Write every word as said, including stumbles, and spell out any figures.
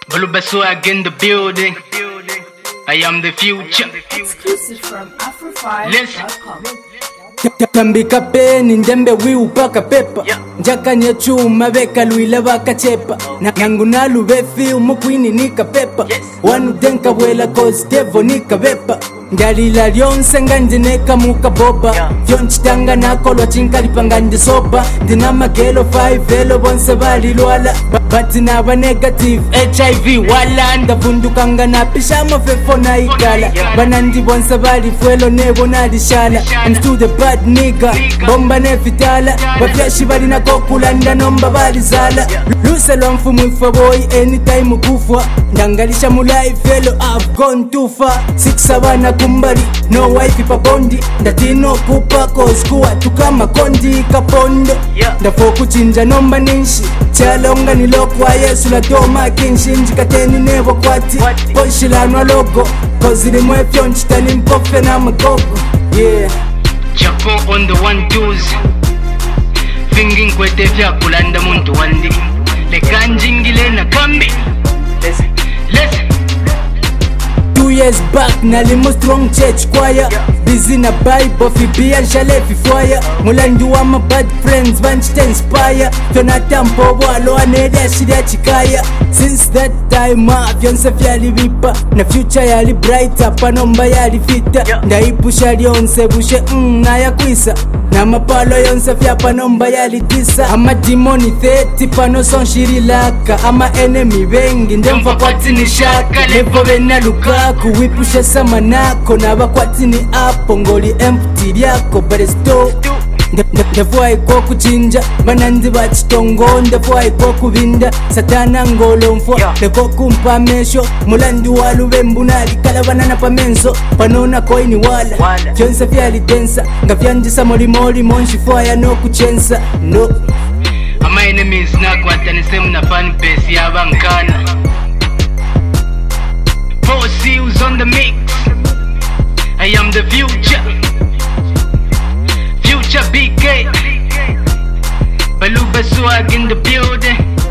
Baluba swag in the building. I am the future. Exclusive from afro five dot com. Tambika peni njembe wiu paka pepa Njaka nye chuma veka luila waka chepa Nangu nalu vefi umukwini nika pepa Wanu denka wela cause devo nika vepa Ngalila lyonse nganje neka muka boba Fyonchitanga nako lwa chinkalipa nganje soba Dina magelo five elo bonse bali lwala Bati naba negative H I V wala Ndavundukanga na pisha mafefo na igala Banandi bonse bali fuelo nebo na lishala I'm still the bad nigga Bomba ne vitala Wafyashi bali na kokulanda nomba bali zala Luse lwa mfumu ifa boy anytime kufwa Ndangalisha mu life elo I've gone too far Six abana kumbali no wife pa bondi Ndatino kupa cause kuwa tukama kondi kapondo Ndafo kuchinja nomba ninshi Chalonga ni lokwa yesu la doma kinshinji kateni nebo kwati Poshilanwa logo Cause ili mwefyo nchitani mpofe na magogo Yeah Chapo on the one twos Finging kwete vya kulanda muntu wandi Lekanjingile na kambi Listen, listen Two years back nalimu strong church choir Busy na bible fibia nshale fifwaya Mulandi wa my bad friends vanchite inspire Fyona tampo walo aneli ashiri achikaya Since that time ma vyonse vyali vipa Na future yali brighter panomba yali fita Ndaipusha lyonse bushe mm na ya kwisa Na mapalo yonse fya panomba yali tisa Ama demoni thirty pano son shiri laka Ama enemy vengi ndemfa kwati ni shaka Levo vena lukaku wipusha sama nako Na bakwati ni apo ngoli empty lyako But it's dope Ndefu haiko kuchinja Bananzi bachitongo Ndefu haiko kubinda Satana ngolo mfwa Ndeko kumpa mesho Mulandi walu wembu nali Kalabana na pamenso Panona koini wala Fyonse fyali tensa Nga fyanjisa moli moli Monshi fwaya no kuchensa No Ama enemies nako atanisemu na fan base ya bankana Four seals on the mix I am the future Future B K Baluba swag in the building